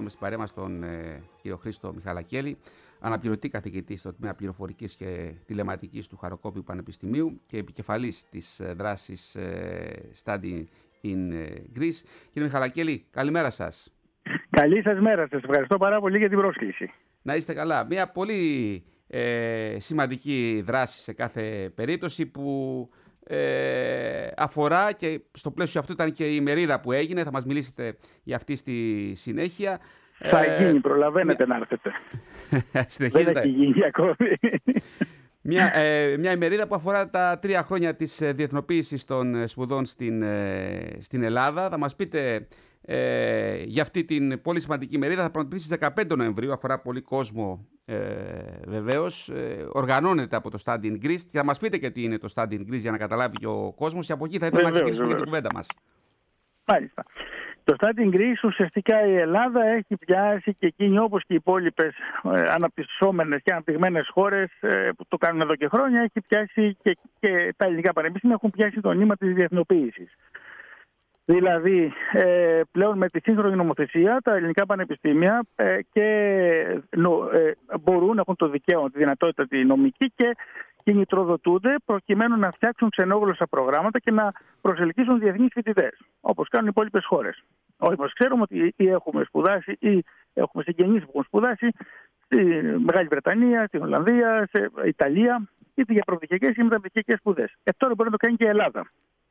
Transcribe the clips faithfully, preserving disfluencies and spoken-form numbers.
έχουμε στην παρέα μας τον ε, κύριο Χρήστο Μιχαλακέλη, αναπληρωτή καθηγητή στο τμήμα πληροφορικής και τηλεματικής του Χαροκόπιου Πανεπιστημίου και επικεφαλής της ε, δράσης ε, Study in Greece. Κύριε Μιχαλακέλη, καλημέρα σας. Καλή σας μέρα. Σας ευχαριστώ πάρα πολύ για την πρόσκληση. Να είστε καλά. Μια πολύ ε, σημαντική δράση σε κάθε περίπτωση που ε, αφορά, και στο πλαίσιο αυτού ήταν και η ημερίδα που έγινε. Θα μας μιλήσετε για αυτή στη συνέχεια. Θα ε, γίνει, προλαβαίνετε μια... να έρθετε. Συνεχίζετε. Δεν έχει γίνει ακόμη. Μια, ε, μια ημερίδα που αφορά τα τρία χρόνια της διεθνοποίησης των σπουδών στην, ε, στην Ελλάδα. Θα μας πείτε ε, για αυτή την πολύ σημαντική ημερίδα. Θα πραγματοποιηθεί στις δεκαπέντε Νοεμβρίου, αφορά πολύ κόσμο ε, βεβαίως. Ε, οργανώνεται από το Study in Greece και θα μας πείτε και τι είναι το Study in Greece για να καταλάβει και ο κόσμος, και από εκεί θα ήθελα βεβαίως, να ξεκινήσουμε για την κουβέντα μας. Μάλιστα. Το Study in Greece, ουσιαστικά η Ελλάδα έχει πιάσει, και εκείνη όπως και οι υπόλοιπες ε, αναπτυσσόμενες και αναπτυγμένες χώρες ε, που το κάνουν εδώ και χρόνια, έχει πιάσει και, και τα ελληνικά πανεπιστήμια έχουν πιάσει το νήμα της διεθνοποίησης. Δηλαδή, ε, πλέον με τη σύγχρονη νομοθεσία, τα ελληνικά πανεπιστήμια ε, και νο, ε, μπορούν, έχουν το δικαίωμα, τη δυνατότητα τη νομική και κινητροδοτούνται προκειμένου να φτιάξουν ξενόγλωσσα προγράμματα και να προσελκύσουν διεθνείς φοιτητές, όπως κάνουν οι υπόλοιπες χώρες. Όλοι μας ξέρουμε ότι ή έχουμε σπουδάσει ή έχουμε συγγενείς που έχουν σπουδάσει στη Μεγάλη Βρετανία, στην Ολλανδία, σε Ιταλία, είτε για προπτυχιακές ή μεταπτυχιακές σπουδές. Ε, τώρα μπορεί να το κάνει και η Ελλάδα.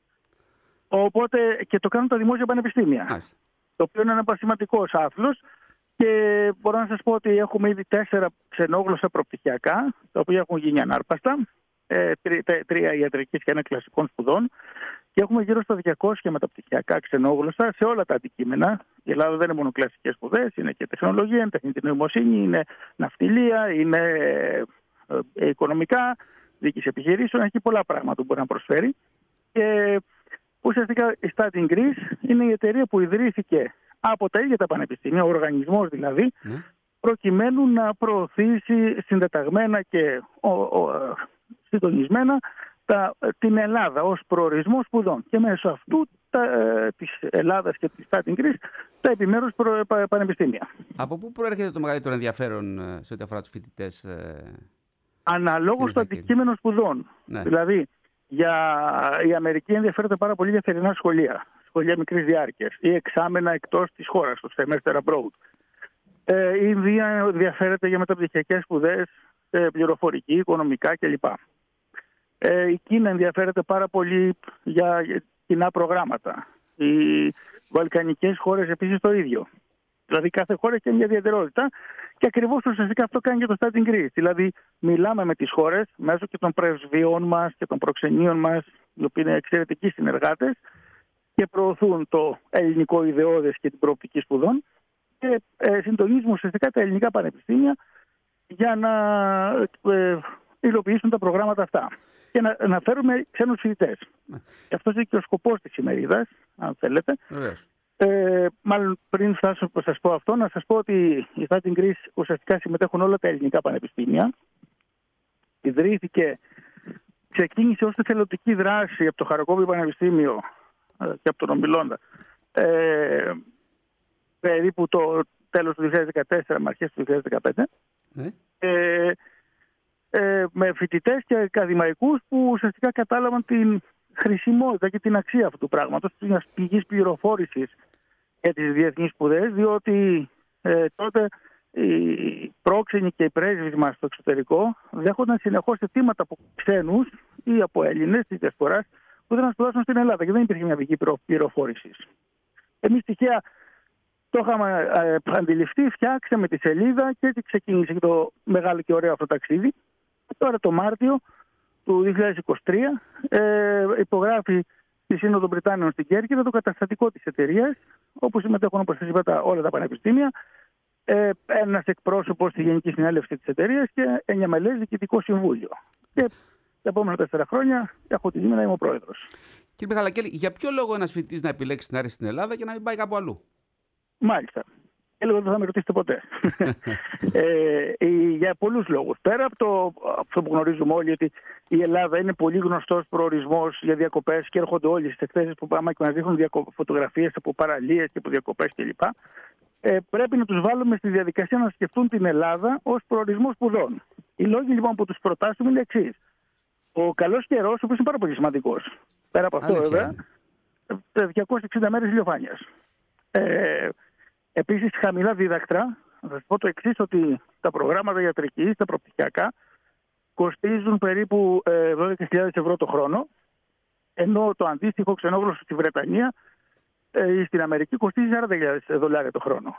Οπότε και το κάνουν τα δημόσια πανεπιστήμια. Άς. Το οποίο είναι ένα σημαντικός άθλος. Και μπορώ να σας πω ότι έχουμε ήδη τέσσερα ξενόγλωσσα προπτυχιακά, τα οποία έχουν γίνει ανάρπαστα, ε, τρία, τρία ιατρικής και ένα κλασικών σπουδών, και έχουμε γύρω στα διακόσια μεταπτυχιακά ξενόγλωσσα σε όλα τα αντικείμενα. Η Ελλάδα δεν είναι μόνο κλασικές σπουδές, είναι και τεχνολογία, είναι τεχνητή νοημοσύνη, είναι ναυτιλία, είναι ε, οικονομικά, διοίκηση επιχειρήσεων, έχει πολλά πράγματα που μπορεί να προσφέρει. Και ουσιαστικά η Study in Greece είναι η εταιρεία που ιδρύθηκε από τα ίδια τα πανεπιστήμια, ο οργανισμός δηλαδή, mm. προκειμένου να προωθήσει συντεταγμένα και ο, ο, συντονισμένα τα, την Ελλάδα ως προορισμό σπουδών. Και μέσω αυτού τα, ε, της Ελλάδας και της Study in Greece τα επιμέρους προ, πα, πανεπιστήμια. Από πού προέρχεται το μεγαλύτερο ενδιαφέρον σε ό,τι αφορά τους φοιτητές? Ε, Αναλόγως στο αντικείμενο σπουδών. Ναι. Δηλαδή, για, η Αμερική ενδιαφέρεται πάρα πολύ για θερινά σχολεία. Σχολεία μικρής διάρκειας ή εξάμενα εκτός της χώρας, το semester abroad. Ε, η Ινδία ενδιαφέρεται για μεταπτυχιακές σπουδές, ε, πληροφορική, οικονομικά κλπ. Ε, η Κίνα ενδιαφέρεται πάρα πολύ για, για κοινά προγράμματα. Οι βαλκανικές χώρες επίσης το ίδιο. Δηλαδή κάθε χώρα έχει μια ιδιαιτερότητα και ακριβώς ουσιαστικά αυτό κάνει και το Study in Greece. Δηλαδή μιλάμε με τις χώρες μέσω και των πρεσβειών μας και των προξενείων μας, οι οποίοι είναι εξαιρετικοί συνεργάτες, και προωθούν το ελληνικό ιδεώδες και την προοπτική σπουδών, και ε, συντονίζουμε ουσιαστικά τα ελληνικά πανεπιστήμια για να ε, υλοποιήσουν τα προγράμματα αυτά και να, να φέρουμε ξένους φοιτητές. Ναι. Και αυτός είναι και ο σκοπός της ημερίδας, αν θέλετε. Βεβαίως. Ε, μάλλον πριν φτάσω να σας πω αυτό, να σας πω ότι η Study in Greece ουσιαστικά συμμετέχουν όλα τα ελληνικά πανεπιστήμια. Ιδρύθηκε, ξεκίνησε ως εθελοντική δράση από το Χαροκόπιο Πανεπιστήμιο και από τον Ομιλώντα ε, περίπου το τέλος του δύο χιλιάδες δεκατέσσερα με αρχές του δύο χιλιάδες δεκαπέντε, ναι. ε, ε, με φοιτητές και ακαδημαϊκούς που ουσιαστικά κατάλαβαν την χρησιμότητα και την αξία αυτού του πράγματος, της πηγής πληροφόρησης για τις διεθνείς σπουδές, διότι ε, τότε οι πρόξενοι και οι πρέσβεις μας στο εξωτερικό δέχονταν συνεχώς αιτήματα από ξένους ή από Έλληνες της διασποράς που ήθελαν να σπουδάσουν στην Ελλάδα και δεν υπήρχε μια πηγή πληροφόρησης. Εμείς τυχαία το είχαμε ε, αντιληφθεί, φτιάξαμε τη σελίδα και έτσι ξεκίνησε και το μεγάλο και ωραίο αυτό ταξίδι. Τώρα το Μάρτιο του δύο χιλιάδες είκοσι τρία ε, υπογράφει στη Σύνοδο Βρυτάνιων στην Κέρκυρα το καταστατικό της εταιρείας, όπου συμμετέχουν, όπως σας είπα, όλα τα πανεπιστήμια, ε, ένας εκπρόσωπος στη Γενική Συνέλευση της εταιρείας και εννιά μελές διοικητικό συμβούλιο. Και τα επόμενα τέσσερα χρόνια έχω τη τιμή να είμαι ο πρόεδρος. Κύριε Μιχαλακέλη, για ποιο λόγο ένας φοιτητής να επιλέξει να έρθει στην Ελλάδα και να μην πάει κάπου αλλού? Μάλιστα. Έλεγα ότι δεν θα με ρωτήσετε ποτέ. ε, για πολλούς λόγους. Πέρα από το αυτό που γνωρίζουμε όλοι, ότι η Ελλάδα είναι πολύ γνωστός προορισμός για διακοπές και έρχονται όλοι στις εκθέσεις που πάμε και μας δείχνουν φωτογραφίες από παραλίες και από διακοπές κλπ. ε, πρέπει να τους βάλουμε στη διαδικασία να σκεφτούν την Ελλάδα ως προορισμό σπουδών. Οι λόγοι λοιπόν που τους προτάσουμε είναι εξής. Ο καλός καιρός, ο οποίος είναι πάρα πολύ σημαντικός, πέρα από αυτό Αλήθεια βέβαια, διακόσιες εξήντα μέρες ηλιοφάνειας. Ε, επίσης, χαμηλά δίδακτρα. Θα σας πω το εξής, ότι τα προγράμματα ιατρικής, τα προπτυχιακά, κοστίζουν περίπου ε, δώδεκα χιλιάδες ευρώ το χρόνο, ενώ το αντίστοιχο ξενόγλωσσο στη Βρετανία ή ε, στην Αμερική κοστίζει σαράντα χιλιάδες δολάρια το χρόνο.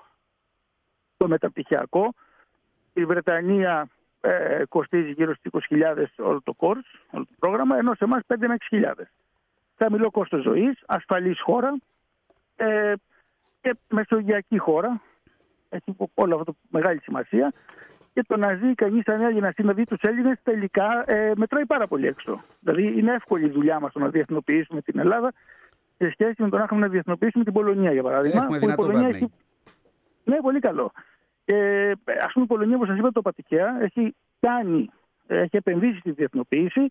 Το μεταπτυχιακό, η Βρετανία ε, κοστίζει γύρω στις είκοσι χιλιάδες όλο το course, όλο το πρόγραμμα, ενώ σε εμάς πέντε με έξι χιλιάδες. Χαμηλό κόστος ζωής, ασφαλής χώρα ε, και μεσογειακή χώρα. Έχει όλο αυτό το μεγάλη σημασία. Και το να ζει κανείς σαν Έλληνας ή να δει τους Έλληνες τελικά ε, μετράει πάρα πολύ έξω. Δηλαδή είναι εύκολη η δουλειά μας το να διεθνοποιήσουμε την Ελλάδα σε σχέση με το να έχουμε να διεθνοποιήσουμε την Πολωνία, για παράδειγμα. Έχουμε δυνατό η Πολωνία branding. έχει... Ναι, πολύ καλό. Ε, ας πούμε η Πολωνία, όπως σας είπα, το Πατικαία έχει κάνει, έχει επενδύσει στη διεθνοποίηση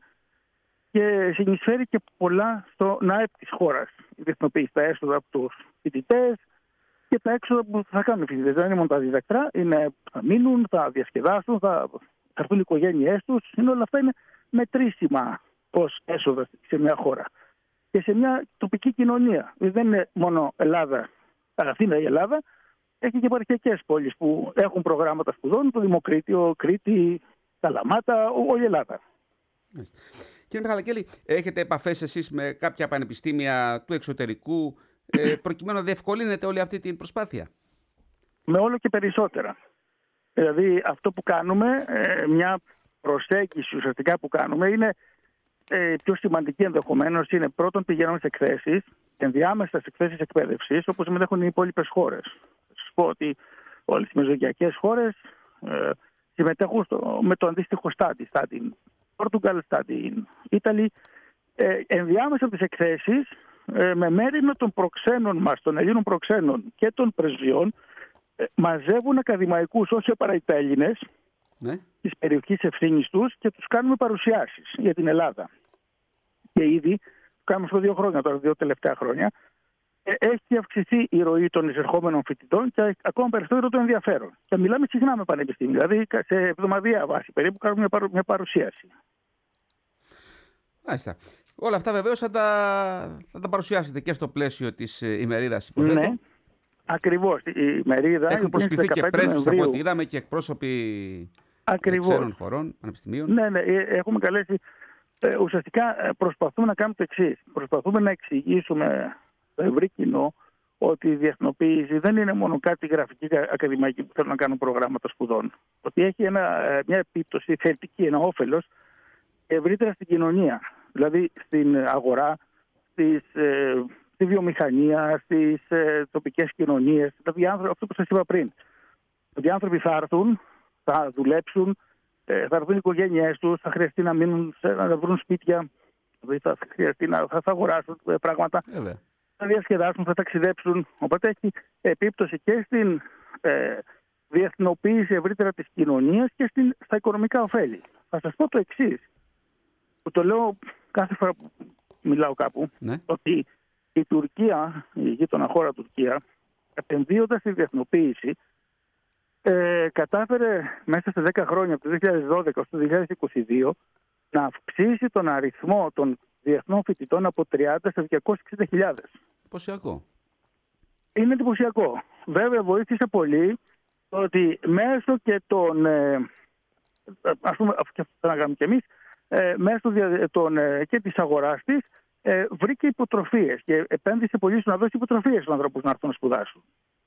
και συνεισφέρει και πολλά στο ΝΑΕΠ της χώρας. Η διεθνοποίηση, τα έσοδα από τους φοιτητές και τα έξοδα που θα κάνουν οι φοιτητές. Δεν είναι μόνο τα διδακτρά, είναι, θα μείνουν, θα διασκεδάσουν, θα έρθουν οι οικογένειές τους. Είναι όλα αυτά είναι μετρήσιμα ως έσοδα σε μια χώρα και σε μια τοπική κοινωνία. Δεν είναι μόνο Ελλάδα, Αθήνα η Ελλάδα, έχει και επαρχιακές πόλεις που έχουν προγράμματα σπουδών, το Δημοκρίτιο, Κρήτη, Καλαμάτα, όλη η Ελλάδα. Κύριε Μιχαλακέλη, έχετε επαφές εσείς με κάποια πανεπιστήμια του εξωτερικού ε, προκειμένου να διευκολύνετε όλη αυτή την προσπάθεια? Με όλο και περισσότερα. Δηλαδή αυτό που κάνουμε, ε, μια προσέγγιση ουσιαστικά που κάνουμε είναι ε, πιο σημαντική ενδεχομένως, είναι πρώτον πηγαίνουμε σε εκθέσεις, ενδιάμεσα σε εκθέσεις εκπαίδευσης, όπως συμμετέχουν οι υπόλοιπες χώρες. Θα σας πω ότι όλες οι μεσογειακές χώρες ε, συμμετέχουν στο, με το αντίστοιχο στάτι, στάτι Πορτουγκάλ, στάτι Ιταλή, ε, ενδιάμεσα από τις εκθέσεις, ε, με μέρημνα των προξένων μας, των Ελλήνων προξένων και των πρεσβειών, ε, μαζεύουν ακαδημαϊκούς όσο παραϊτέλληνες, ναι, της περιοχής ευθύνης τους και τους κάνουμε παρουσιάσεις για την Ελλάδα. Και ήδη, κάνουμε αυτό δύο χρόνια, τώρα δύο τελευταία χρόνια, ε, έχει αυξηθεί η ροή των εισερχόμενων φοιτητών και ακόμα περισσότερο το ενδιαφέρον. Και μιλάμε συχνά με πανεπιστήμια, δηλαδή σε εβδομαδιαία βάση περίπου κάνουμε μια, παρου, μια παρουσίαση. Μάλιστα. Όλα αυτά βεβαίως θα τα, θα τα παρουσιάσετε και στο πλαίσιο της ημερίδας, υποθέτω. Ναι, ακριβώς. Η ημερίδα έχουν προσκληθεί και πρέσβεις από ό,τι είδαμε και εκπρόσωποι ξένων χωρών, πανεπιστημίων. Ναι, ναι, έχουμε καλέσει. Ε, ουσιαστικά προσπαθούμε να κάνουμε το εξής. Προσπαθούμε να εξηγήσουμε στο ευρύ κοινό ότι η διεθνοποίηση δεν είναι μόνο κάτι γραφική ακαδημαϊκή που θέλουν να κάνουν προγράμματα σπουδών. Ότι έχει ένα, μια επίπτωση θετική, ένα όφελος ευρύτερα στην κοινωνία. Δηλαδή στην αγορά, στις, ε, στη βιομηχανία, στις ε, τοπικές κοινωνίες. Δηλαδή αυτό που σας είπα πριν. Ότι οι άνθρωποι θα έρθουν, θα δουλέψουν, ε, θα έρθουν οι οικογένειές τους, θα χρειαστεί να μείνουν, να βρουν σπίτια, δηλαδή θα χρειαστεί να θα, θα αγοράσουν πράγματα, yeah, θα διασκεδάσουν, θα ταξιδέψουν. Οπότε έχει επίπτωση και στην ε, διεθνοποίηση ευρύτερα της κοινωνίας και στην, στα οικονομικά ωφέλη. Θα σας πω το εξής, που το λέω κάθε φορά που μιλάω κάπου, ναι, ότι η Τουρκία, η γείτονα χώρα Τουρκία, επενδύοντας στη διεθνοποίηση, ε, κατάφερε μέσα σε δέκα χρόνια, από το δύο χιλιάδες δώδεκα έως το δύο χιλιάδες είκοσι δύο, να αυξήσει τον αριθμό των διεθνών φοιτητών από τριάντα σε διακόσιες εξήντα χιλιάδες. Εντυπωσιακό. Είναι εντυπωσιακό. Βέβαια βοήθησε πολύ ότι μέσω και των, ε, ας πούμε, αυτό θα να κάνουμε κι εμείς, ε, μέσω των, ε, και της αγοράς της, ε, βρήκε υποτροφίες και επένδυσε πολύ στο να δώσει υποτροφίες στους ανθρώπους να έρθουν να σπουδάσουν.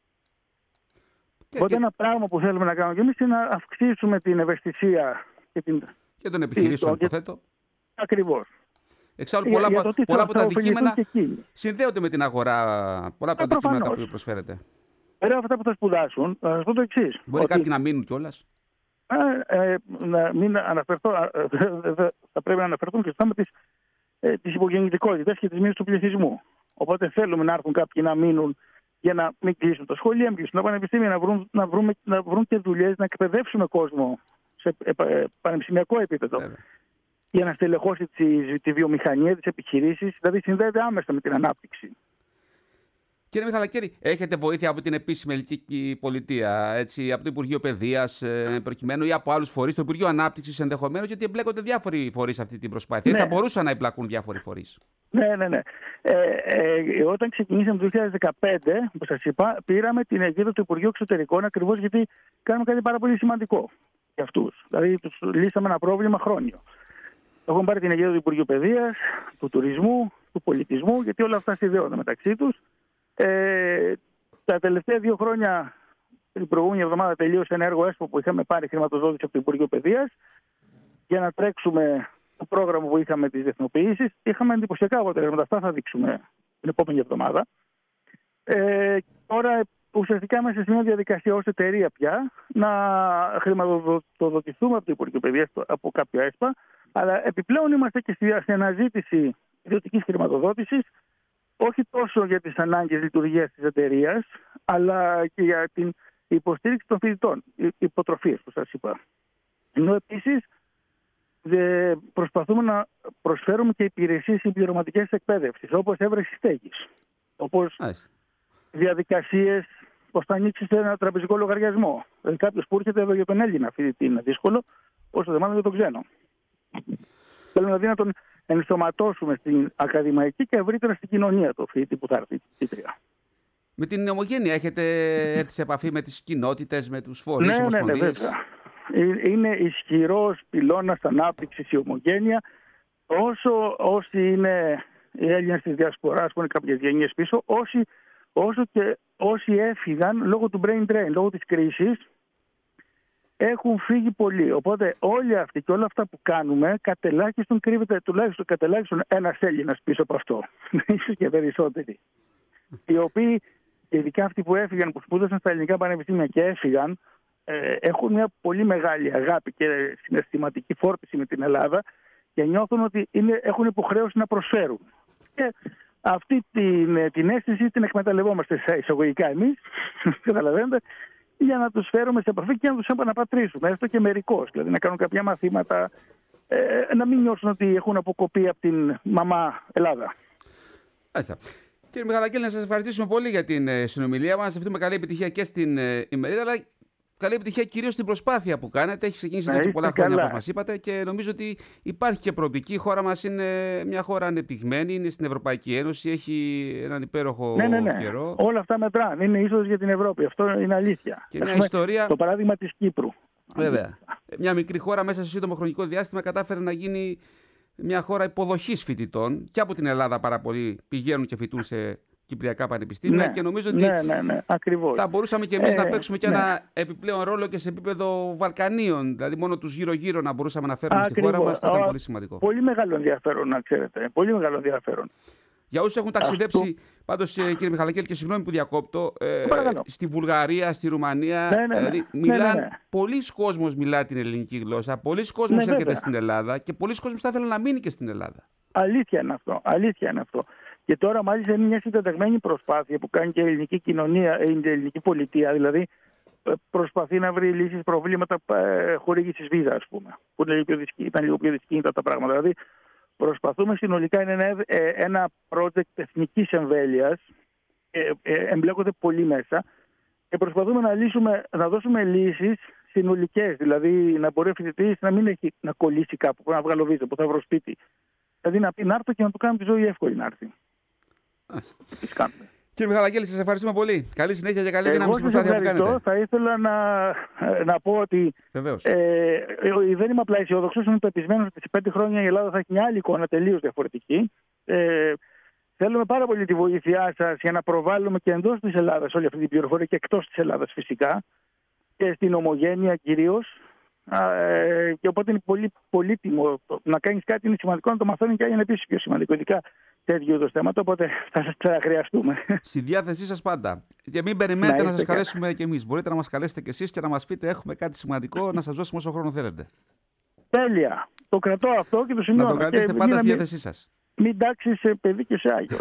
Οπότε και... ένα πράγμα που θέλουμε να κάνουμε κι εμείς είναι να αυξήσουμε την ευαισθησία και, την... και των επιχειρήσεων, υποθέτω. Ακριβώς. Εξάλλου, πολλά, για, για πολλά από τα αντικείμενα συνδέονται με την αγορά. Πολλά από τα αντικείμενα που προσφέρετε. Πέρα από αυτά που θα σπουδάσουν, θα σας πω το εξής. Μπορεί ότι... κάποιοι να μείνουν κιόλας. Ε, ε, να μην αναφερθώ, ε, θα πρέπει να αναφερθούν και στο θέμα της, ε, της υπογεννητικότητας και της μείωσης του πληθυσμού. Οπότε θέλουμε να έρθουν κάποιοι να μείνουν για να μην κλείσουν τα σχολεία, να μην κλείσουν τα πανεπιστήμια, να βρουν, να βρούμε, να βρουν και δουλειές, να εκπαιδεύσουμε κόσμο σε ε, πανεπιστημιακό επίπεδο. Βέβαια. Για να στελεχώσει τη, τη βιομηχανία, τις επιχειρήσεις, δηλαδή συνδέεται άμεσα με την ανάπτυξη. Κύριε Κύριε Μιχαλακέλη, έχετε βοήθεια από την επίσημη ελληνική πολιτεία, έτσι, από το Υπουργείο Παιδείας προκειμένου ή από άλλους φορείς, το Υπουργείο Ανάπτυξης ενδεχομένως, γιατί εμπλέκονται διάφοροι φορείς σε αυτή την προσπάθεια. Ναι. Θα μπορούσαν να εμπλακούν διάφοροι φορείς. Ναι, ναι, ναι. Ε, ε, όταν ξεκινήσαμε το δύο χιλιάδες δεκαπέντε, όπως σας είπα, πήραμε την αιγίδα του Υπουργείου Εξωτερικών ακριβώς γιατί κάνουμε κάτι πάρα πολύ σημαντικό για αυτούς. Δηλαδή, τους λύσαμε ένα πρόβλημα χρόνιο. Έχουμε πάρει την αιγίδα του Υπουργείου Παιδείας, του Τουρισμού, του Πολιτισμού, γιατί όλα αυτά συνδέονται μεταξύ τους. Ε, τα τελευταία δύο χρόνια, την προηγούμενη εβδομάδα, τελείωσε ένα έργο ΕΣΠΟ που είχαμε πάρει χρηματοδότηση από το Υπουργείο Παιδείας για να τρέξουμε το πρόγραμμα που είχαμε τις διεθνοποιήσεις. Είχαμε εντυπωσιακά αποτελέσματα. Αυτά θα δείξουμε την επόμενη εβδομάδα. Ε, τώρα ουσιαστικά είμαστε σε μια διαδικασία ως εταιρεία πια να χρηματοδοτηθούμε από το Υπουργείο Παιδείας, από κάποια ΕΣΠΑ, αλλά επιπλέον είμαστε και στη αναζήτηση ιδιωτικής χρηματοδότησης, όχι τόσο για τις ανάγκες λειτουργίας της εταιρείας, αλλά και για την υποστήριξη των φοιτητών, υποτροφίες που σας είπα. Ενώ επίσης προσπαθούμε να προσφέρουμε και υπηρεσίες συμπληρωματικές εκπαίδευσης, όπως έβρεση στέγης, όπως Άς. διαδικασίες πώς θα ανοίξει ένα τραπεζικό λογαριασμό. Δηλαδή κάποιος που έρχεται εδώ για τον Έλληνα φοιτητή είναι δύσκολο, όσο δε μάλλον για τον ξένο. Θέλουμε δηλαδή να τον ενσωματώσουμε στην ακαδημαϊκή και ευρύτερα στην κοινωνία το φοιτητή που θα έρθει. Με την Ομογένεια έχετε έρθει σε επαφή με τις κοινότητες, με τους φορείς, ναι, ομοσπονδίες? Ναι, ναι, βέβαια. Είναι ισχυρός πυλώνας ανάπτυξης η Ομογένεια, όσο όσοι είναι οι Έλληνες της Διασποράς που είναι κάποιες γενιές πίσω, όσοι, όσο και όσοι έφυγαν λόγω του brain drain, λόγω της κρίσης, έχουν φύγει πολλοί. Οπότε όλοι αυτοί και όλα αυτά που κάνουμε, κατελάχιστον κρύβεται τουλάχιστον κατελάχιστον ένας Έλληνας πίσω από αυτό. Ίσως και περισσότεροι. Οι οποίοι, ειδικά αυτοί που έφυγαν, που σπούδασαν στα ελληνικά πανεπιστήμια και έφυγαν, ε, έχουν μια πολύ μεγάλη αγάπη και συναισθηματική φόρτιση με την Ελλάδα και νιώθουν ότι είναι, έχουν υποχρέωση να προσφέρουν. Και αυτή την, την αίσθηση την εκμεταλλευόμαστε σε εισαγωγικά εμείς, καταλαβαίνετε, για να τους φέρουμε σε επαφή και να τους επαναπατρίσουμε, έστω και μερικώς. Δηλαδή να κάνουν κάποια μαθήματα, ε, να μην νιώσουν ότι έχουν αποκοπεί από την μαμά Ελλάδα. Άστα. Κύριε Μιχαλακέλη, να σας ευχαριστήσουμε πολύ για την συνομιλία μας. Εύχομαι καλή επιτυχία και στην ημερίδα, αλλά καλή επιτυχία κυρίως στην προσπάθεια που κάνετε. Έχει ξεκινήσει εδώ και πολλά χρόνια, όπως μας είπατε, και νομίζω ότι υπάρχει και προοπτική. Η χώρα μας είναι μια χώρα ανεπτυγμένη, είναι στην Ευρωπαϊκή Ένωση, έχει έναν υπέροχο ναι, ναι, ναι. καιρό. Όλα αυτά μετράνε. Είναι ίσως για την Ευρώπη. Αυτό είναι αλήθεια. Και μια ιστορία. Το παράδειγμα της Κύπρου. Βέβαια. Μια μικρή χώρα μέσα σε σύντομο χρονικό διάστημα κατάφερε να γίνει μια χώρα υποδοχής φοιτητών, και από την Ελλάδα πάρα πολλοί πηγαίνουν και φοιτούν σε κυπριακά πανεπιστήμια, ναι, και νομίζω ότι ναι, ναι, ναι, ακριβώς. θα μπορούσαμε και εμείς ε, να παίξουμε και ναι. ένα επιπλέον ρόλο και σε επίπεδο Βαλκανίων. Δηλαδή, μόνο τους γύρω-γύρω να μπορούσαμε να φέρουμε ακριβώς. Στη χώρα μας θα ήταν πολύ σημαντικό. Πολύ μεγάλο ενδιαφέρον, να ξέρετε. Πολύ μεγάλο ενδιαφέρον. Για όσους έχουν ταξιδέψει, Αυτό... πάντως, κύριε Μιχαλακέλη, και συγγνώμη που διακόπτω, ε, στη Βουλγαρία, στη Ρουμανία, ναι, ναι, ναι. δηλαδή, μιλάν, ναι, ναι. πολλοί κόσμος μιλά την ελληνική γλώσσα, πολλοί κόσμος ναι, έρχεται βέβαια. στην Ελλάδα και πολλοί κόσμος θα ήθελε να μείνει και στην Ελλάδα. Αλήθεια είναι αυτό. Αλήθεια είναι αυτό. Και τώρα μάλιστα είναι μια συντεταγμένη προσπάθεια που κάνει και η ελληνική κοινωνία, η ελληνική πολιτεία, δηλαδή προσπαθεί να βρει λύσεις προβλήματα χορήγησης βίζα, ας πούμε, που ήταν λίγο πιο δυσκίνητα τα πράγματα. Δηλαδή προσπαθούμε συνολικά, είναι ένα, ένα project εθνικής εμβέλειας, ε, ε, εμπλέκονται πολύ μέσα και προσπαθούμε να, λύσουμε, να δώσουμε λύσεις συνολικές, δηλαδή να μπορεί ο φοιτητής να μην έχει να κολλήσει κάπου, που να βγάλω βίζα, που θα βρω σπίτι. Δηλαδή να πει να έρθω και να του κάνουμε τη ζωή εύκολη να έρθει. Κύριε Μιχαλακέλη, σας ευχαριστούμε πολύ. Καλή συνέχεια και καλή δύναμη στην προσπάθεια που κάνετε. Θα ήθελα να, να πω ότι ε, δεν είμαι απλά αισιόδοξος, είμαι πεπισμένος ότι σε πέντε χρόνια η Ελλάδα θα έχει μια άλλη εικόνα τελείως διαφορετική. Ε, θέλουμε πάρα πολύ τη βοήθειά σας για να προβάλλουμε και εντός της Ελλάδας όλη αυτή την πληροφορία και εκτός της Ελλάδας φυσικά και στην Ομογένεια κυρίως. Ε, και οπότε είναι πολύ πολύτιμο να κάνεις κάτι, είναι σημαντικό να το μαθαίνουν και είναι επίσης πιο σημαντικό, ειδικά τέτοιου είδους θέματα, οπότε θα σας χρειαστούμε. Στη διάθεσή σας πάντα. Και μην περιμένετε να, να σας καλέσουμε κι εμείς. Μπορείτε να μας καλέσετε κι εσείς και να μας πείτε: έχουμε κάτι σημαντικό να σας δώσουμε όσο χρόνο θέλετε. Τέλεια. Το κρατώ αυτό και το σημειώνω. Να το κρατήσετε πάντα στη διάθεσή σας. Μην τάξει σε παιδί και σε άγιο.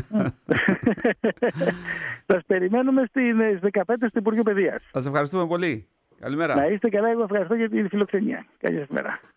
Σας περιμένουμε στις δεκαπέντε στο Υπουργείο Παιδείας. Σας ευχαριστούμε πολύ. Καλημέρα. Να είστε καλά, εγώ ευχαριστώ για τη φιλοξενία. Καλή σας μέρα.